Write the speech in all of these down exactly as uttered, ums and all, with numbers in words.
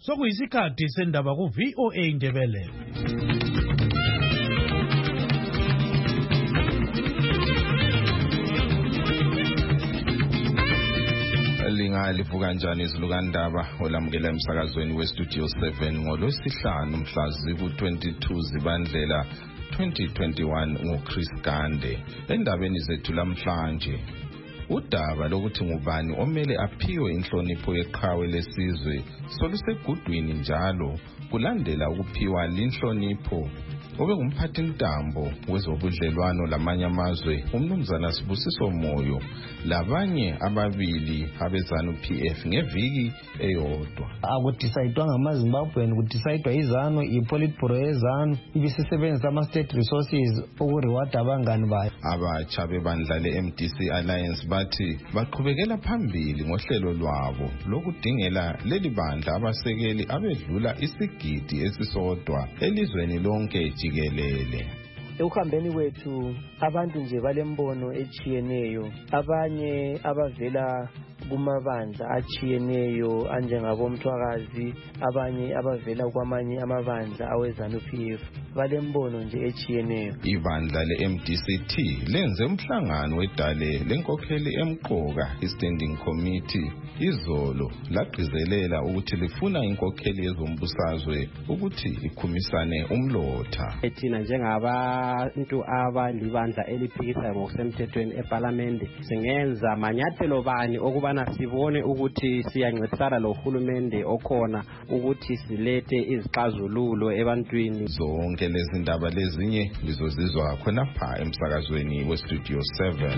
Sokuyisikhathi sendaba ku V O A Ndebele. Lingalivuka kanjani izilukandaba olamukela emsakazweni we Studio seven ngolwesihlanu mhla ziku twenty-two Zibandlela twenty twenty-one ngoChris Gande. Endabeni zethu lamhlanje, udaba lokuthi ngubani omele aphiwe inhlonipho yeqhawe lesizwe solusegudwini njalo kulandela ukuphiwa linhlonipho obe ngumphathi ntambo wezobudlelwano lamanye amazwe umnumzana Sibusiso Moyo labanye ababili abezanu P F ngeviki eyodwa. Akudecide ngamaZimbabwean, kudecide izanu iPolitburo yezanu ibisisebenzisa ama state resources ukureward abangani bayo. Abatsha bebandla le-M D C Alliance bathi baqhubekela phambili ngohlelo lwabo lokudingela leli bandla abasekeli abedlula isigidi esisodwa elizweni lonke jikelele. Ekuhambeni kwethu abantu nje balembono echiyeneyo, abanye abavela kumabandla achiyeneyo anjengabomthwakazi, abanye abavela kwamanye amabandla awezanu P F, balembono nje echiyeneyo. Ibandla le-M D C T lenze umhlangano wedale lenkokheli emqoka i-Standing Committee izolo lagcizelela ukuthi lifuna inkokheli yezombusazwe ukuthi ikhumisane umlotha. Thina njengabantu abalibandla eliphikisayo ngokusemthethweni eParliament singenza amanyathelo bani okubana sibone ukuthi siyancedisana lo hulumende okhona ukuthi silethe izixazululo ebantwini. Zonke lezi ndaba lezinye lizozizwa khonapha emsakazweni we Studio seven.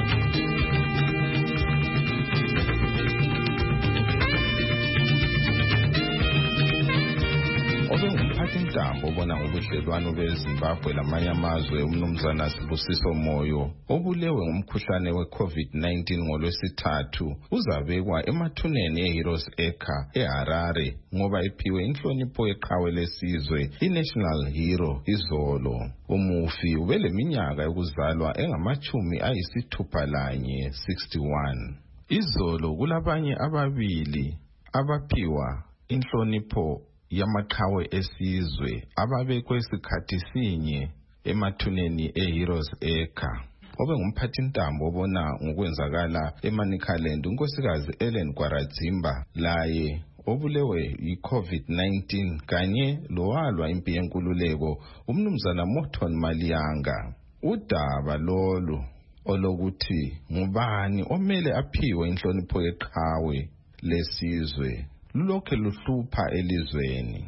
Intambo obona ngobudlelwano beZimbabwe lamanye amazwe umnumzana Sibusiso Moyo obulewe ngumkhuhlane we-COVID nineteen ngolwesithathu uzabekwa emathuneni eHeroes Acre eHarare ngoba iphiwe inhlonipho yeqhawe lesizwe i-National Hero izolo. Umufi ubeleminyaka yokuzalwa engamachumi ayisithupha lanye sixty-one. Izolo kulabanye ababili abaphiwa inhlonipho yamaqhawe esizwe ababekwe isikhathi sinye emathuneni eHeroes Acre. Obe ngumphathi ntambo obona ngokwenzakala eManicaland unkosikazi Ellen Gwaradzimba laye obulewe yi-COVID nineteen kanye lowalwa impi yenkululeko umnumzana Morton Maliyanga. Udaba lolu olokuthi ngubani omele aphiwe inhlonipho yeqhawe lesizwe lulokhe luhlupha elizweni.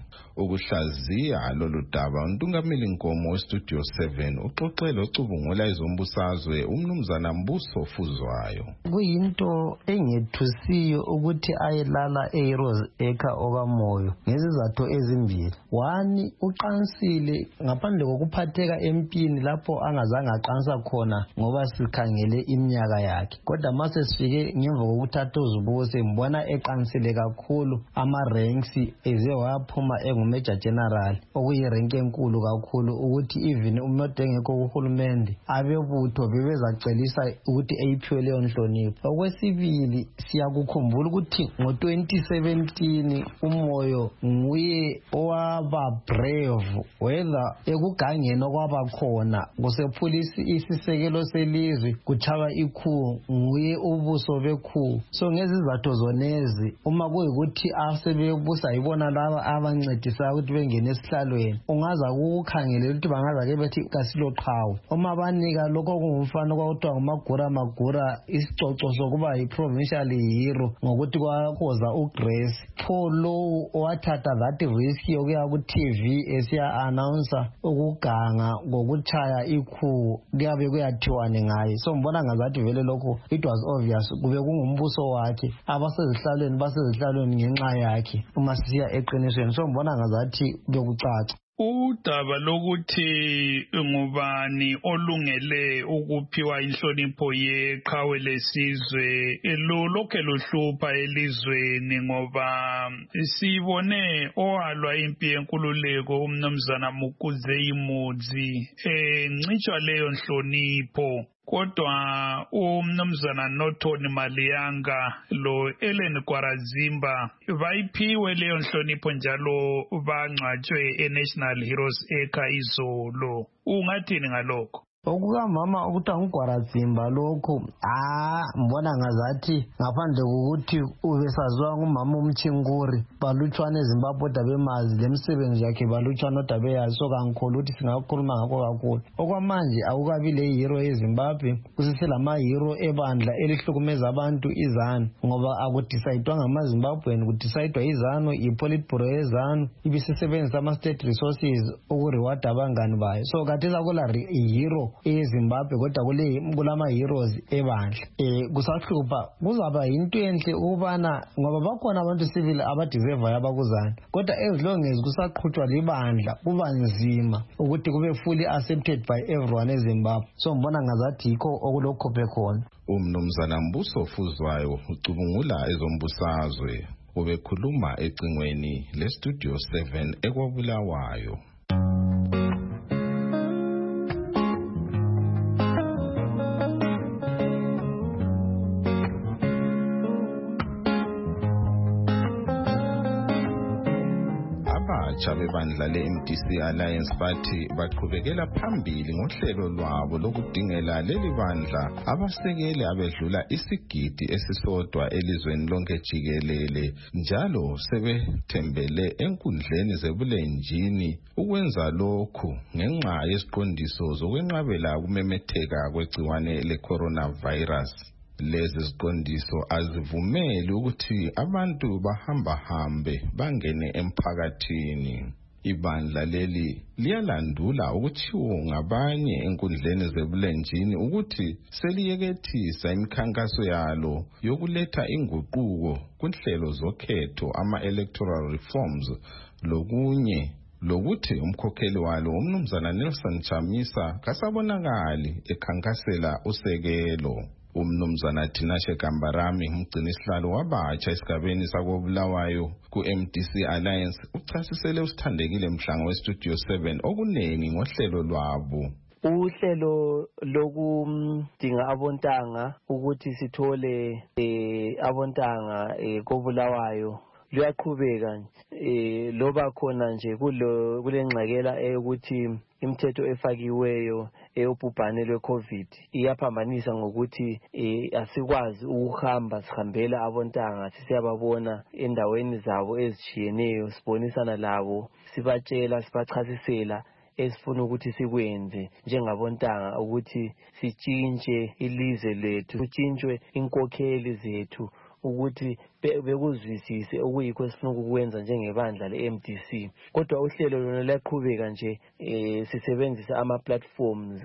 Ukuhlaziya lolu daba uNtungameli Nkomo we-Studio seven uxoxele ocubungula izombusazwe umnumzana Mbuso Fuzwayo. Kuyinto engethusiyo ukuthi ayelala eHeroes Acre okaMoyo ngezizathu ezimbili. One, uqansile ngaphandle kokuphatheka empini lapho angazange aqansa khona ngoba sikhangele iminyaka yakhe. Kodwa mase sifike ngemva kokuthatha uZibuse mbona eqansile kakhulu, ama-ranks eze waphuma engu-Major General okuyirenki enkulu kakhulu ukuthi even umuntu engekho kuhulumende abebutho bebezacelisa ukuthi eyiphiwe leyo nhlonipho. Okwesibili, siyakukhumbula ukuthi ngo-twenty seventeen uMoyo nguye owaba brave whether ekugangeni okwaba khona kusephulisi isisekelo selizwe kuchaba ikhu nguye ubuso bekhu. So ngezizathu zonezi uma kuyikuthi asebebusa yibona laba abancedisa ukuthi bengene esihlalweni ungaza ukukhangelela ukuthi bangaza ke bethi kasilo qhawe uma banika lokho kungumfana kwakuthiwa ngumagura magura isicoco sokuba yi-provincial hero ngokuthi kwakhoza uGrace Polo owathatha that risk yokuya ku-T V esiya announcer ukuganga ngokuchaya ikhu kuyabe kuyathiwane ngaye. So mbona ngazathi vele lokho it was obvious kube kungumbuso wakhe abasezihlalweni basezihlalweni ngenxa yakhe uma siya eqinisweni. So mbona ngazathi kuyokucaca. Udaba lokuthi ngubani olungele ukuphiwa inhlonipho yeqhawe lesizwe lo lokhe luhlupha elizweni ngoba sibone owalwa impi yenkululeko umnumzana Mukuzei Mudzi encitshwa leyo nhlonipho kodwa umnumzana Nothoni Maliyanga lo Ellen Kwarazimba bayiphiwe leyo nhlonipho njalo bangcwatshwe eNational Heroes Acre izolo. Ungathini ngalokho? Okukamama ukuthi angigwarazimba lokho ah mbona ngazathi ngaphandle kokuthi ubesaziwa ngumama umchinguri balutshwana eZimbabwe dabemazi lemsebenzi yakhe balutshwana dabeyazi so kangikhulu ukuthi singakhuluma ngakho kakhulu. Okwamanje akukabi le hero eZimbabwe kusiselama hero ebandla elihlukumeza abantu izanu ngoba akudecide ngamaZimbabwean kudecide izanu iPolitburo ezanu ibisisebenzisa ama state resources ukureward abangani bayo. So kathesa kula hero eZimbabwe kodwa kule kulama heroes ebandla eh kusahlupa kuzaba into enhle ubana ngoba bakhona abantu civil abadeserve abakuzana kodwa as long as kusaqhutshwa libandla kuba nzima ukuthi kube fully accepted by everyone eZimbabwe. So mbona ngazathi yikho okulokhophe khona. Umnumzana Mbuso Fuzwayo ucubungula ezombusazwe ubekhuluma ecingweni le Studio seven ekwabulawayo. Abebandla le-M D C Alliance bathi baqhubekela phambili ngohlelo lwabo lokudingela leli bandla abasekeli abedlula isigidi esisodwa elizweni lonke jikelele njalo sebethembele enkundleni zebulenjini ukwenza lokhu ngenxa yesiqondiso zokwenqabela ukumemetheka kwegciwane le-coronavirus. Lezi ziqondiso azivumeli ukuthi abantu bahamba hambe bangene emphakathini. Ibandla leli liyalandula ukuthiwo ngabanye enkundleni zebulenjini ukuthi seliyekethisa imikhankaso yalo yokuletha inguquko kunhlelo zokhetho ama-electoral reforms lokunye lokuthi umkhokheli walo umnumzana Nelson Chamisa kasabonakali ekhankasela usekelo. Umnumzana Tinashe Kambarami umgcinisihlalo wabatsha esigabeni sakobulawayo ku-M D C Alliance uchasisele usithandekile mhlanga we-Studio seven okunengi ngohlelo lwabo. Uhlelo lokudinga abontanga ukuthi sithole eh abontanga eh kobulawayo luyaqhubeka eh loba khona nje kulo kulengxakela eyokuthi imithetho efakiweyo eyobhubhane lwe-COVID iyaphambanisa ngokuthi eh asikwazi ukuhamba sihambela abontanga sisiyababona endaweni zabo ezitshiyeneyo sibonisana labo sibatshela sibachasisela esifuna ukuthi sikwenze njengabontanga ukuthi sitshintshe ilizwe lethu sitshintshwe inkokheli zethu ukuthi bekuzwisise okuyikho esifuna ukukwenza njengebandla le-M D C. Kodwa uhlelo lona luyaqhubeka nje eh sisebenzisa ama platforms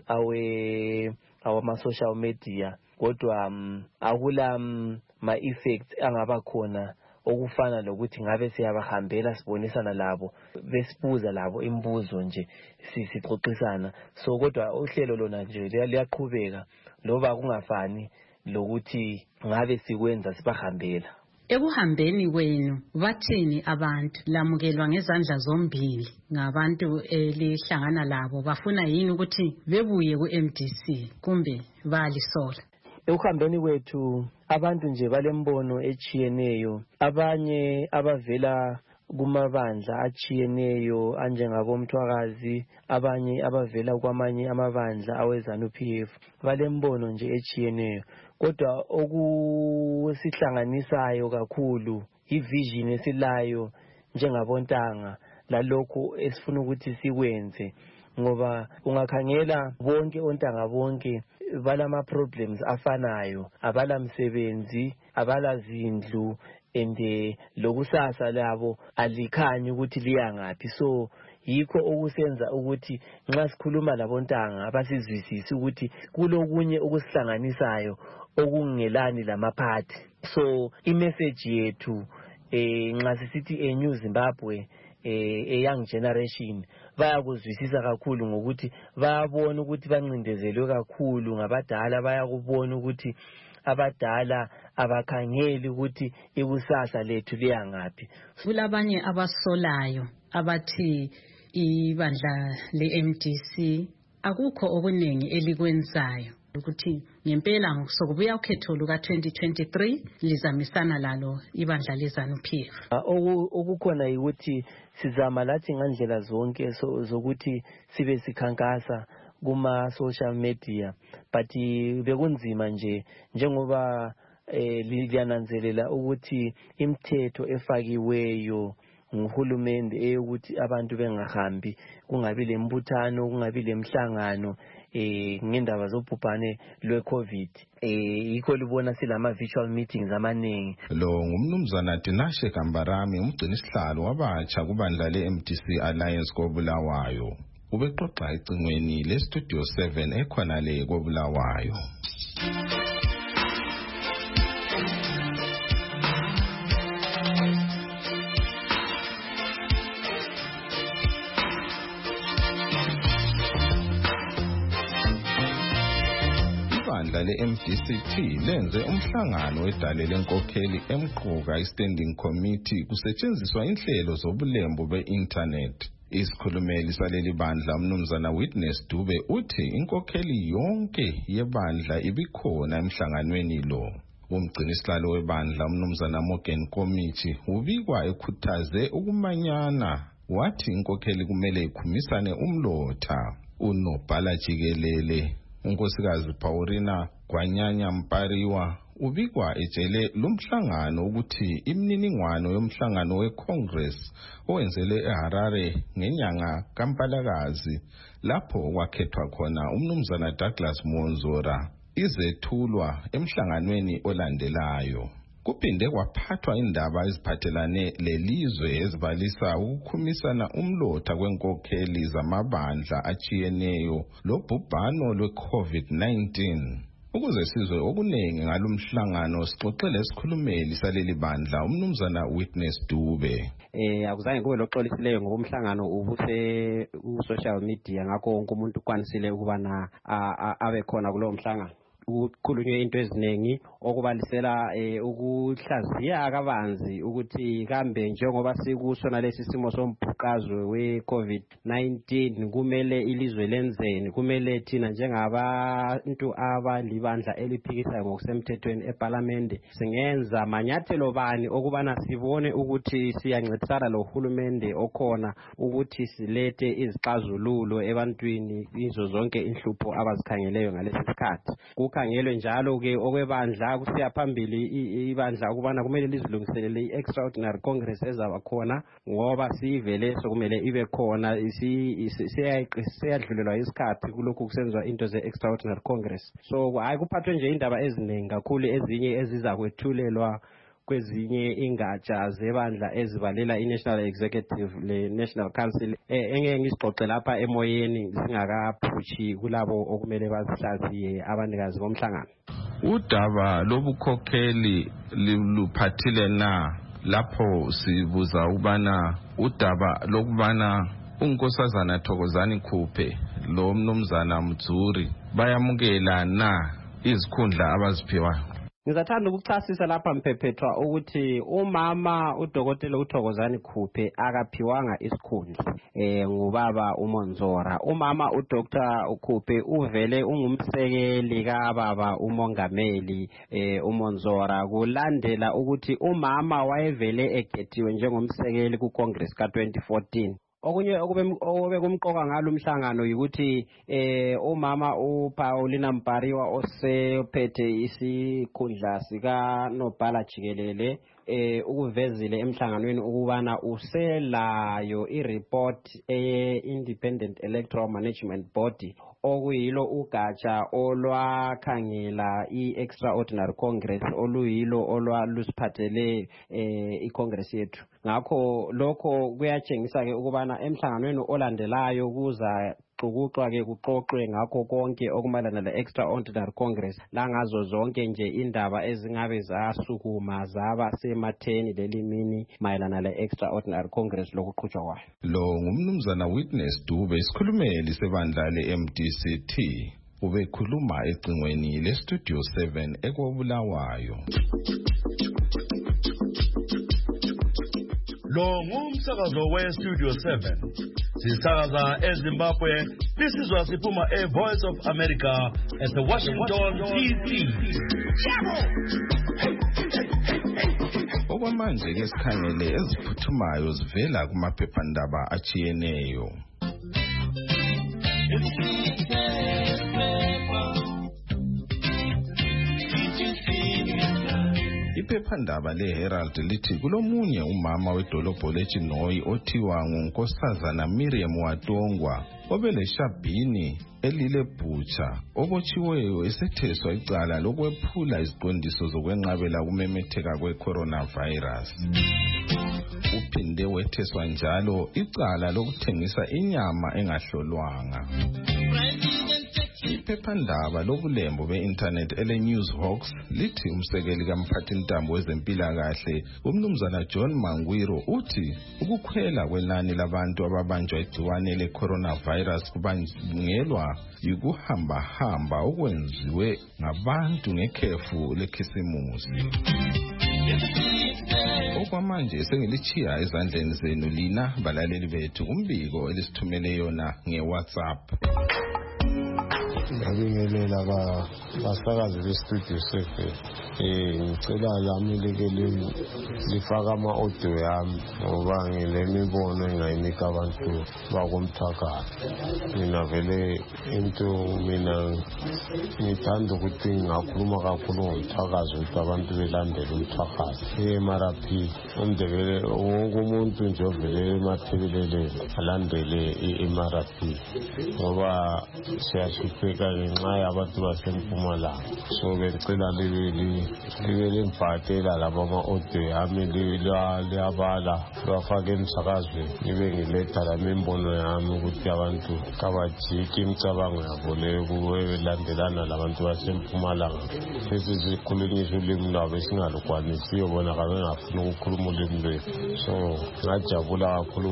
awe awama social media kodwa um, akula um, ma effects angaba khona okufana lokuthi ngabe siyabahambela sibonisana labo besibuza labo imibuzo nje sisixoxisana. So kodwa uhlelo lona nje liyaqhubeka loba kungafani lokuthi ngabe sikwenza sibahambela. Ekuhambeni kwenu bathini abantu lamukelwa ngezandla zombili ngabantu elihlangana labo bafuna yini ukuthi bebuye ku-M D C kumbe balisola? Ekuhambeni kwethu abantu nje balembono echiyeneyo, abanye abavela kumabandla achiyeneyo anjengabomthwakazi, abanye abavela kwamanye amabandla awezanu-P F balembono nje echiyeneyo. Kodwa okusihlanganisayo kakhulu ivision esilayo njengabontanga lalokho esifuna ukuthi sikwenze, ngoba ungakhangela bonke ontanga bonke balama problems afanayo, abala msebenzi, abala zindlu, ende lokusasa labo alikhanyi ukuthi liyangaphi. So yikho okusenza ukuthi nxa sikhuluma labontanga basizwisise ukuthi kulokunye okusihlanganisayo okungelani lamaphathi. So imessage yethu eh nxa sisithi eNew Zimbabwe eh a young generation bayakuzwisisa kakhulu ngokuthi bayabona ukuthi bancindezelwe kakhulu ngabadala, bayakubona ukuthi abadala abakhangeli ukuthi ikusasa lethu liyangaphi. Kulabanye abasolayo abathi ibandla le-M D C akukho okunengi elikwenzayo ukuthi ngempela sokubuya ukhetho luka twenty twenty-three lizamisana lalo ibandla leZANU-P F. Okukhona ukuthi sizama lathi ngandlela zonke zokuthi sibe sikhankasa kuma social media, but bekunzima nje njengoba liyananzelela ukuthi imithetho efakiweyo nguhulumende eyokuthi abantu bengahambi, kungabi lembuthano, kungabi lemhlangano eh ngendaba zobhubhane lwe-COVID. Eh yikho libona silama virtual meetings amaningi. Lo ngumnumzana Tinashe Kambarami, umgcinisihlalo wabatsha kubandla le-M D C Alliance koBulawayo. Ubexoxa ecingweni le-Studio seven ekhona le koBulawayo. Ibandla le-M D C T lenze umhlangano wedale lenkokheli emqoka i-Standing Committee kusetshenziswa inhlelo zobulembu be-internet. Isikhulumeli saleli bandla umnumzana Witness Dube uthi inkokheli yonke yebandla ibikhona emhlanganweni lo. Umgcinisihlalo webandla umnumzana Morgan Komithi ubikwa ekhuthaze ukumanyana, wathi inkokheli kumele ikhumisane umlotha. Unobhala jikelele unkosikazi Paulina Gwanyanya Mpariwa ubikwa ejele lumhlangano ukuthi imininingwano yomhlangano weCongress owenzele eHarare ngenyanga kaMpalakazi lapho kwakhethwa khona umnumzana Douglas Monzora izethulwa emhlanganweni olandelayo. Kuphinde kwaphathwa indaba eziphathelane lelizwe ezibalisa ukukhumisana umlotha kwenkokheli zamabandla achiyeneyo lobhubhano lwe-COVID nineteen. Ukuze sizwe okuningi ngalomhlangano sixoxele isikhulumeli saleli bandla umnumzana Witness Dube. Eh akuzange kube loxolisileyo ngokumhlangano ubuse ku social media, ngakho wonke umuntu kwanisile ukubana abe khona kulo mhlangano. Ukukhulunywe into eziningi okubalisela ukuhlaziya kabanzi ukuthi kambe njengoba sikusona lesi simo sombhuqazwe we-COVID nineteen kumele ilizwe lenzeni, kumele thina njengabantu abalibandla eliphikisayo ngokusemthethweni eParliament singenza manyathelo bani okubana sibone ukuthi siyancedisana lo hulumende okhona ukuthi silethe izixazululo ebantwini izo zonke inhlupho abazikhangeleyo ngalesi sikhathi. Kukhangelwe njalo ke okwebandla kusiya phambili ibandla ukubana kumele lizilungiselele i-extraordinary congress ezaba khona ngoba sivele sokumele ibe khona siyadlulelwa isikhathi kulokhu kusenziwa into ze-extraordinary congress. So hayi kuphathwe nje indaba eziningi kakhulu ezinye eziza kwethulelwa kwezinye ingatsha zebandla ezibalela i-National Executive le-National Council engeke ngisixoxe lapha emoyeni singakaphushi kulabo okumele bazihlaziye abanikazi bomhlangano. Udaba lobukhokheli luphathile na lapho sibuza ubana udaba lokubana unkosazana Thokozani Khuphe lo mnumzana Mdzuri bayamukela na izikhundla abaziphiwayo? Ngizathanda ukuchasisa lapha mphephetwa ukuthi umama uDokotela uThokozani Khuphe akaphiwanga isikhundla eh ngubaba uMonzora. Umama uDoctor Khuphe uvele ungumsekeli kababa umongameli eh uMonzora kulandela ukuthi umama wayevele ekhethiwe njengomsekeli kuCongress ka twenty fourteen. Okunye okube kumqoka ngalo umhlangano ukuthi eh umama uPaulina Mpariwa osephethe isikhundla sika nobhala jikelele eh ukuvezile emhlanganweni ukubana uselayo ireport eye Independent Electoral Management Body okuyilo ugatsha olwakhangela i-extraordinary congress oluyilo olwalusiphathele eh i-congress yethu. Ngakho lokho kuyatshengisa ke ukubana emhlanganweni olandelayo kuza xukuxwa ke kuxoxwe ngakho konke okumalana le-extraordinary congress langazo zonke nje indaba ezingabe zasukuma zaba sematheni lelimini mayelana le-extraordinary congress lokuqhutshwa kwayo. Lo ngumnumzana Witness Dube, isikhulumeli sebandla le-M D C T, ubekhuluma ecingweni le-Studio seven eKobulawayo. Lo ngumsakazo we-Studio seven, sisakaza eZimbabwe This is Wasipuma, a Voice of America at the Washington, D C Okwamanje ke sikhangele eziphuthumayo zivela kumaphephandaba achiyeneyo. Iphephandaba leHerald lithi kulomunye umama wedolobho leChinoyi othiwa nguNkosazana Miriam Watongwa obeleshabhini elile bhutsha obotshiweyo esetheswa icala lokwephula iziqondiso zokwenqabela kumemetheka kwe-coronavirus. Uphinde wetheswa njalo icala lokuthengisa inyama engahlolwanga. Iphephandaba lobulembo be-internet ele-Newshawks lithi umsekeli kamphathintambo wezempilakahle umnumzana John Mangwiro uthi ukukhwela kwenani labantu ababanjwa igciwane le-coronavirus kubangelwa yikuhamba-hamba okwenziwe ngabantu ngekhefu lekhisimusi. Okwamanje sengilichiya ezandleni zenu lina balaleli bethu umbiko elisithumele yona nge-WhatsApp. Ngabingelela ba basakazi bestudio seven eh ngicela lami lekeleni lifaka ama audio yami ngoba ngilemibono engayinika abantu bakomthakazi. Mina vele into mina ngithanda ukuthi ngakhuluma kakhulu ngomthakazi ukuthi abantu belandele umthakazi. E-M R P umdebele wonke umuntu nje ovele emathebelele alandele i-M R P ngoba siyashipeka ngenxa yabantu basempumalanga. So bengicela libe limbhatela laba ama-audio yami liyabala liwafake emsakazweni libe ngiletha lami imbono yami ukuthi abantu kabajike imicabango yabo leyo belandelana labantu basempumalanga. Sesizikhulunyisa ulimi lwabo esingalukwanisiyo bona kabengafuni ukukhuluma ulimi lwethu. So ngajabula kakhulu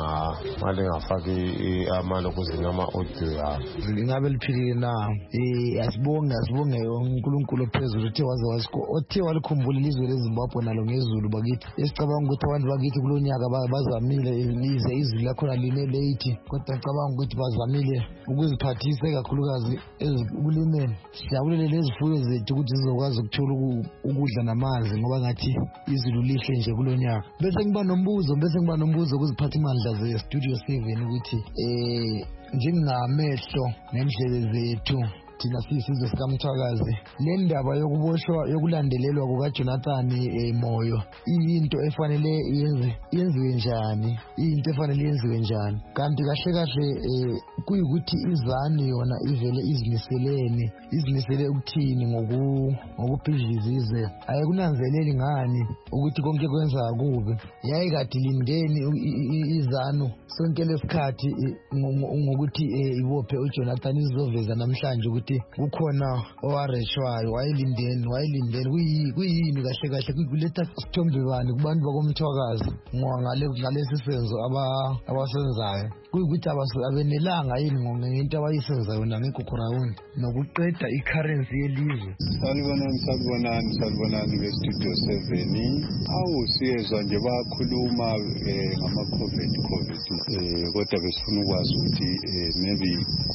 malingafaki amalokuzinga ama-audio yami. Ingabe liphilile na asibonge asibonge uNkulunkulu phezulu uthe waze wasiko othe walikhumbula ilizwe leZimbabwe nalo ngezulu bakithi esicabanga ukuthi abantu bakithi kulonyaka bazamile lize izulu lakhona line late kodwa ngicabanga ukuthi bazamile ukuziphathisa kakhulukazi ekulimeni. Siyabulele lezifuyo zethu ukuthi zizokwazi ukuthola ukudla namanzi ngoba ngathi izulu lihle nje kulonyaka. Bese ngiba nombuzo bese ngiba nombuzo ukuziphatha imandla ze Studio seven ukuthi eh njengamehlo nendlebe zethu thina sisizwe sikamthakazi le ndaba yokuboshwa yokulandelelwa kukaJonathan Moyo into efanele yenze yenziwe njani into efanele yenziwe njani kanti kahle kahle kuyikuthi izani yona ivele izimiselene izimisele ukuthini ngoku ngokuphizizize ayikunanzeleli ngani ukuthi konke kwenza kubi yayi kade lindeni izanu sonke lesikhathi ngokuthi ibophe uJonathan izoveza namhlanje ukuthi kukhona owareshwayo wayilindeni wayilindeni kuyini kahle kahle kuletha sithombe bani kubantu bakomthwakazi ngale ngalesi senzo abasenzayo kuyikuthi abenelanga yini ngento abayisenzayo nangekhokhrawundi nokuqeda i-currency yelizwe. Salibonani salibonani salibonani be-Studio seven awu siyezwa nje bakhuluma ngama-covid covid kodwa besifuna ukwazi ukuthi maybe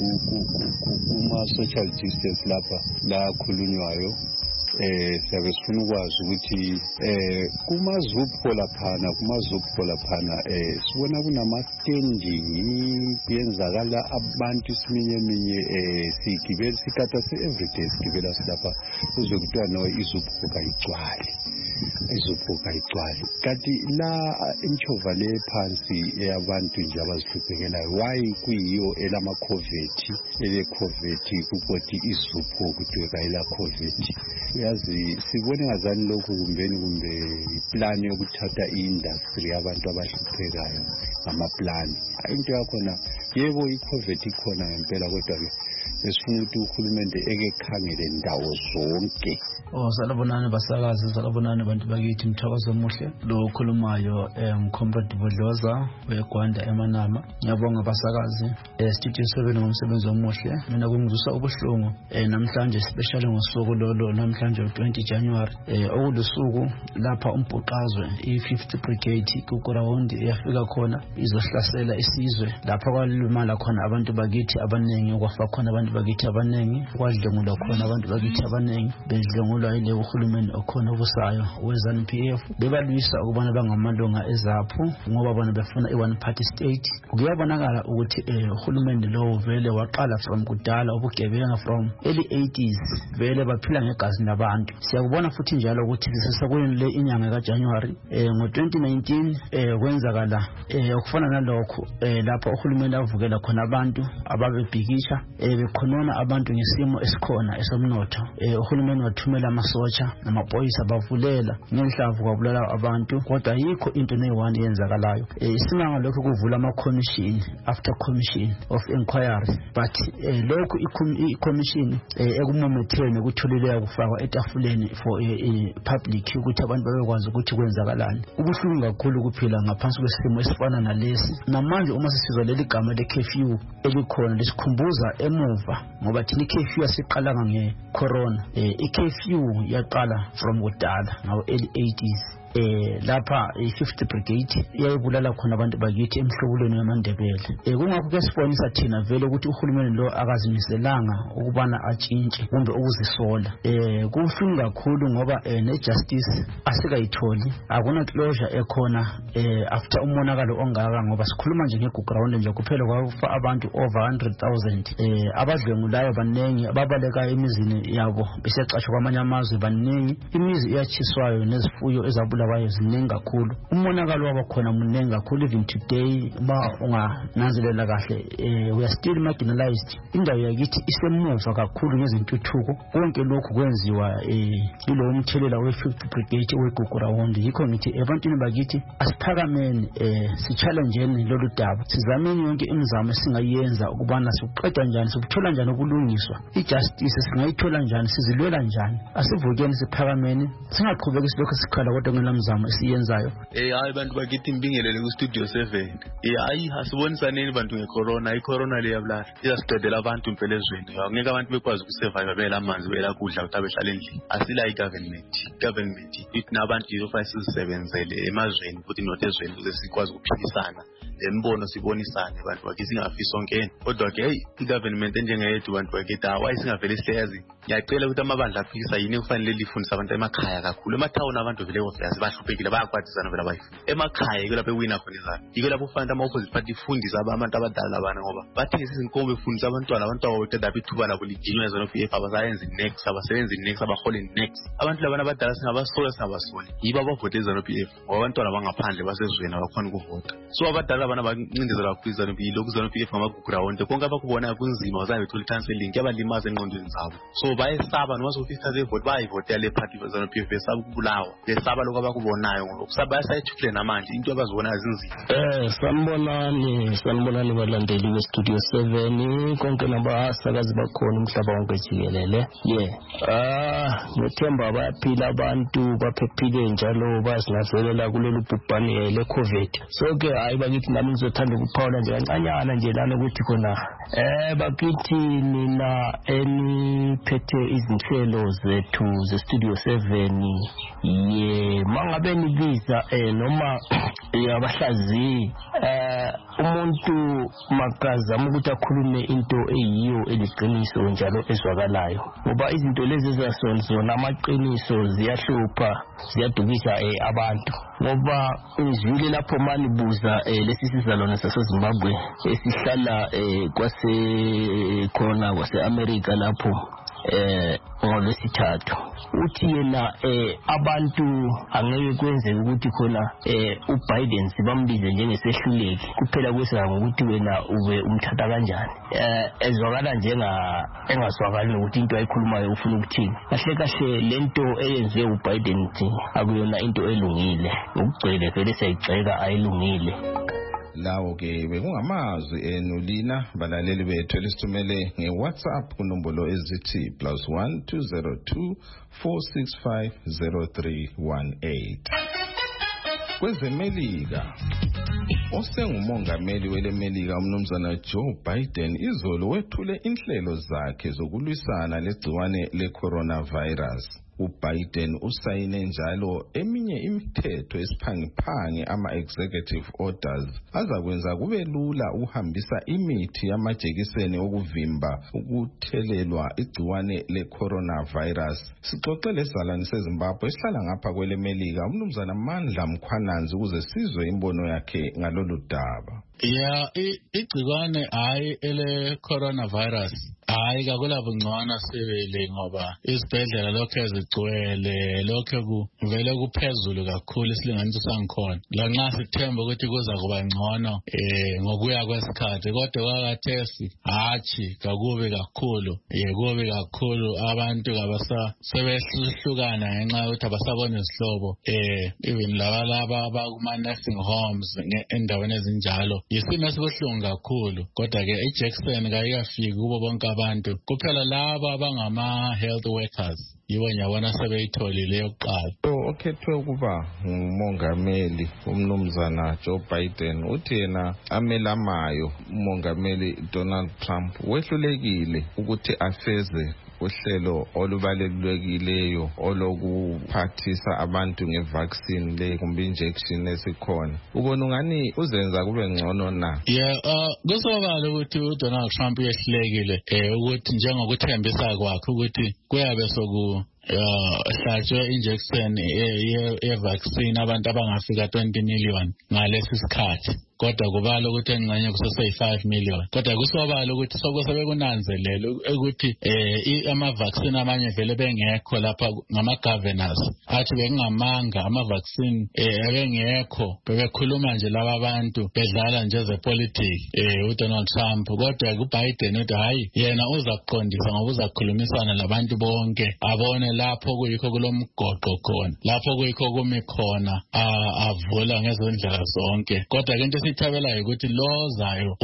kuma-social distance lapha la khulunywayo eh siyabe sifuna ukwazi ukuthi eh kumazupho laphana kumazupho laphana eh sibona kunama-standing kuyenzakala abantu isiminye eminye eh sigibela sikata se-everyday sigibela silapha kuze kuthiwa no izupho kayigcwali izupho kayigcwali kanti la imchova le phansi eyabantu nje abazihluphekelayo why kuyiyo elama-covid ele-covid kukothi izupho kuthiwe kayila covid yazi sibone ngazani lokhu kumbeni kumbe iplani yokuthatha i-industry yabantu abahluphekayo ngamaplani into yakhona yebo i-covid ikhona ngempela kodwa-ke esifuna ukuthi uhulumende ekekhangele ndawo zonke. Oh, salabonani basakazi, salabonani bantu bakithi, Mthokozo omuhle lo okhulumayo umcomrade Bodloza weGwanda eManama. Ngiyabonga basakazi studio seven ngomsebenzi omuhle. Mina kungizwisa ubuhlungu namhlanje especially ngosuku lolo namhlanje twenty January okulusuku lapha umbhuqazwe i-fifth brigade kuGorawundi yafika khona izohlasela isizwe lapha kwalimala khona abantu bakithi abanengi, kwafa khona abantu bakithi abanengi, kwadlengulwa khona abantu bakithi abanengi, bedlengulwa ile uhulumeni okhona obusayo we-ZANU P F bebalwisa ukubana bangamalunga ezaphu ngoba bona befuna i-one party state. Kuyabonakala ukuthi uhulumeni lo vele waqala from kudala ubugebenga from early eighties vele baphila ngegazi labantu. Siyakubona futhi njalo ukuthi sisakuyini le inyanga kaJanuary ngo twenty nineteen kwenzakala okufana nalokho lapho uhulumeni avukela khona abantu ababebhikisha bekhonona abantu ngesimo esikhona esomnotho. Uhulumeni wathumela amasotsha namaphoyisa bavulela ngenhlavu kwabulala abantu, kodwa yikho into neyi-one yenzakalayo. Isimanga lokho kuvula ama-commission after commission of inquiry, but lokho i-commission ekumumetheni kutholile kufakwa etafuleni for public ukuthi abantu babekwazi ukuthi kwenzakalani. Ubuhlungu kakhulu kuphila ngaphansi kwesimo esifana nalesi. Namanje uma sisizwa leli gama le-curfew elikhona lisikhumbuza emuva ngoba thina i-curfew yasiqalanga nge-corona. I-curfew yaqala from kudala ngawo early eighties. Eh lapha i-fifth brigade iyayibulala khona abantu bakithi emhlobulweni wamandebele. Eh kungakho kesibonisa thina vele ukuthi uhulumeni lo akazimiselanga ukubana atshintshe kumbe ukuzisola. Eh kubuhlungu kakhulu ngoba ne-justice asikayitholi, akuna closure ekhona eh after umonakalo ongaka ngoba sikhuluma nje ngeGorawundi nje kuphela kwafa abantu over one hundred thousand. Eh abadlengulayo banengi, ababaleka emizini yabo besexashwa kwamanye amazwe banengi, imizi iyachiswayo nezifuyo ezabula bayo ziningi kakhulu. Umonakalo wabakhona muningi kakhulu. Even today ba ungananzelela kahle eh we are still marginalized. Indawo yakithi isemuva kakhulu ngezintuthuko. Konke lokhu kwenziwa eh ilo umthelela we-fifth brigade weGorawundi. Yikho ngithi ebantwini bakithi asiphakameni eh si-challengeni lolu daba, sizameni yonke imizamo esingayenza ukubana siqeda njani, sikuthola njani ukulungiswa, i-justice singayithola njani, sizilwela njani. Asivukeni siphakameni, singaqhubeki silokho sikhala kodwa ngena mzamo esiyenzayo. Eh hayi bantu bakithi imbingelele ku studio seven. Eh hayi asibonisaneni bantu ngecorona. I-corona le yabulala iyasiqedela abantu impelezweni. Ngeke abantu bekwazi ukusurvive bela amanzi bela kudla ukuthi abehlala endlini. Asila i-government. Government ithi nabantu yofuna sizisebenzele emazweni futhi not ezweni ukuze sikwazi ukuphilisana. Lembono sibonisane bantu bakithi singafisi sonkeni. Kodwa ke hey i-government enjengeyethu bantu bakithi awayi singavele sihlezi. Ngiyacela ukuthi amabandla aphikisa yini kufanele lifundise abantu emakhaya kakhulu. Emathawuni abantu vele ofisa bahluphekile bayakwatisana vela bayifuna. Emakhaya yiko lapho ewina khona izana. Yiko lapho ufanele ama-opposite party ifundisa abantu abadala abana ngoba bathi izinkomo befundisa abantwana abantwana baqeda ithuba labo liginywa ezona P F abasayenzi next abasebenzi next abahole next. Abantu labana abadala singabasola singabasola. Yibo abavote ezona P F ngoba abantwana bangaphandle basezweni abakhona ukuvota. So abadala abana bancindezela kakhulu izona P F lokhu izona P F ngamaGorawundi konke abakubona kunzima bazabe thola i-counseling kuyabalimaza engqondweni zabo. So bayesaba noma sofisa levote bayivotela le party ezona P F besaba ukubulawa. Besaba lokho abakubonayo ngoba kusaba sayethukile namanje into abazibonayo zinzima. Eh sanibonani sanibonani balandeli we-studio seven konke nabasakazi bakhona umhlaba wonke jikelele. Yeah ah ngethemba bayaphila abantu baphephile njalo bazinazelela kulolu bhubhane le-COVID. So ke hayi bakithi nami ngizothanda ukuphawula nje kancanyana nje lana ukuthi khona eh bakithi mina eniphethe izinhlelo zethu ze-studio seven. Ye mangabe nibiza eh noma yabahlazi eh umuntu makazama ukuthi akhulume into eyiyo eliqiniso njalo ezwakalayo ngoba izinto lezi ezasonzona amaqiniso ziyahlupha ziyadukisa eh abantu ngoba izwile lapho manibuza eh lesi sizalwane saseZimbabwe esihlala eh kwase khona kwase-America lapho eh ngolwesithathu uthi yena eh abantu angeke kwenzeke ukuthi khona eh uBiden sibambize njengesehluleki kuphela kwesizwe ukuthi wena ube umthatha kanjani eh ezwakala njenga engazwakali ukuthi into ayikhulumayo ufuna ukuthini. Kahle kahle lento eyenziwe uBiden akuyona into elungile ukugcile vele siyayigceka ayilungile. Lawo ke bekungamazwi enu lina balaleli bethu elisithumele ngeWhatsApp kunombolo ezithi plus one two zero two four six five zero three one eight. KwezeMelika, osengumongameli weleMelika umnumzana Joe Biden izolo wethule inhlelo zakhe zokulwisana legciwane le-coronavirus. uBiden usayine njalo eminye imithetho esiphangiphangi ama-executive orders azakwenza kube lula ukuhambisa imithi yamajekiseni okuvimba ukuthelelwa igciwane le-coronavirus. Sixoxele izalwane seZimbabwe esihlala ngapha kweleMelika umnumzana Mandla Mkhwananzi ukuze sizwe imbono yakhe ngalolu daba. Yeah, igciwane hayi ele coronavirus hayi kakula bungcona sibele ngoba isibhedlela lokho ezigcwele lokho kuvele kuphezulu kakhulu isilinganiso sangikhona. La nxa sithemba ukuthi kuza kuba ngcono eh ngokuya kwesikhathi kodwa kwakathesi hathi kakubi kakhulu yekubi kakhulu abantu kabasa sebehlukana ngenxa yokuthi abasabona isihlobo eh even laba laba bakuma nursing homes endaweni ezinjalo. Isimo esibuhlungu kakhulu kodwa ke iJackson kayikafiki kubo bonke abantu kuphela laba abangama health workers yibo nyabona sebeyitholile yokuqala. Okhethwe ukuba ngumongameli umnumzana Joe Biden uthi yena amelamayo umongameli Donald Trump wehlulekile ukuthi afeze uhlelo olubalulekileyo olokuphathisa abantu ngevaccine le kumbe injection esikhona. Ubona ngani uzenza kube ngcono na? Yeah, uh kusobala ukuthi uDonald Trump yehlulekile eh ukuthi njengokuthembisa kwakhe ukuthi kuyabe soku hlatshwe injection ye vaccine abantu abangafika twenty million ngalesi sikhathi. Kodwa kubala ukuthi engxenye kusese five million. Kodwa kusobala ukuthi sokuse bekunanzelele ukuthi eh ama vaccine amanye vele bengekho lapha ngama governors. Athi bekungamanga ama vaccine eh bengekho bebekhuluma nje laba abantu bedlala nje ze politics eh uDonald Trump. Kodwa kuBiden uthi hayi yena uzakuqondisa ngoba uzakhulumisana labantu bonke abone lapho kuyikho kulomgoqo khona lapho kuyikho kumikhona avula ngezindlela zonke. Kodwa into sithabela ukuthi lozayo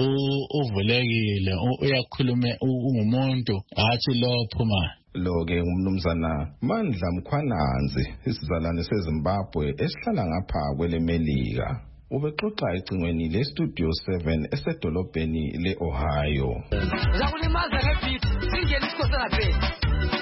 uvulekile uyakhuluma ungumuntu athi lo phuma. Lo ke umnumzana Mandla Mkhwananzi isizalwane seZimbabwe esihlala ngapha kweleMelika. Ubexoxa ecingweni le Studio seven esedolobheni le-Ohio. Zakulimaza ngebeat singene isikosana phela.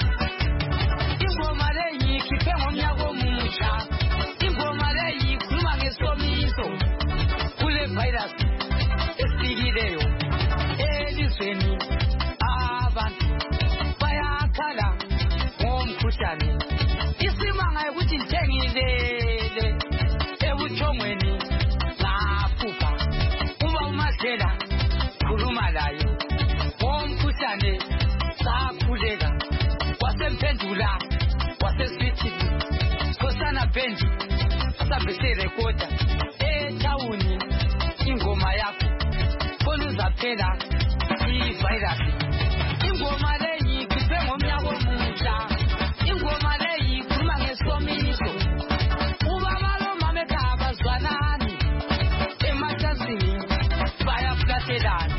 Ingoma leyi khiphe ngomnyaka omusha. Ingoma leyi khuluma ngesomiso. Kule virus esikileyo elizweni abantu bayakhala ngomkhuhlane. Isimanga ukuthi ngithengilele ebuthongweni ngaphupha uba uMandela khuluma laye ngomkhuhlane sakhuleka wasemphendula wasesithi Nkosana Bendi asabese recorder etawuni ingoma yakho koluza phela ivirus. Ingoma leyi khiphe ngomnyaka omusha. Ingoma leyi khuluma ngesomiso. Ubaba nomama ekabazwanani ematasini bayaflatelana.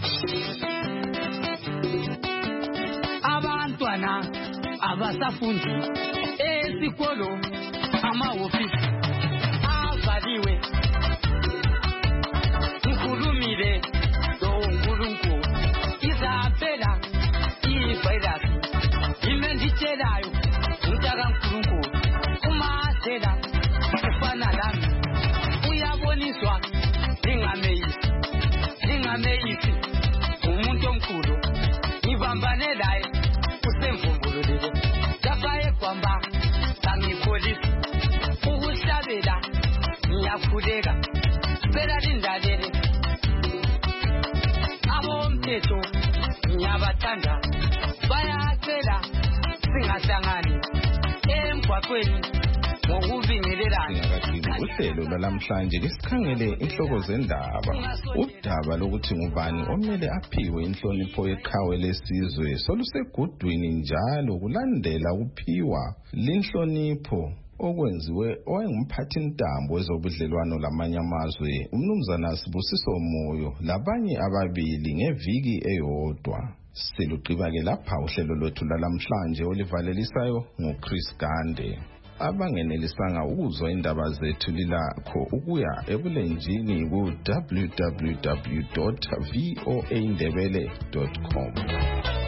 Abantwana abasafundi esikolo amahofisi avaliwe. Ngikhulumile lo uNkulunkulu izaphela ivirus. Yimi nditshelayo uNtaka uNkulunkulu uMandela ufana lami uyaboniswa lingameyisi lingameyisi umuntu omkhulu ngibambane laye usemvumbululile lapha eGwamba ngikholisa ukuhlabela ngiyakhuleka phela lindalele abomthetho ngiyabathanda bayacela singahlangani emgwaqweni ngokubingelelana. Uhlelo lwalamhlanje lisikhangele inhloko zendaba. Udaba lokuthi ngubani omele aphiwe inhlonipho yeqhawe lesizwe solusegudwini njalo kulandela ukuphiwa linhlonipho okwenziwe owayengumphathintambo wezobudlelwano lamanye amazwe umnumzana Sibusiso Moyo labanye ababili ngeviki eyodwa. Siluqiba-ke lapha uhlelo lwethu lalamhlanje olivalelisayo nguChris Gande. Abangenelisanga ukuzwa indaba zethu lilakho ukuya ebulenjini ku w w w dot voa ndebele dot com.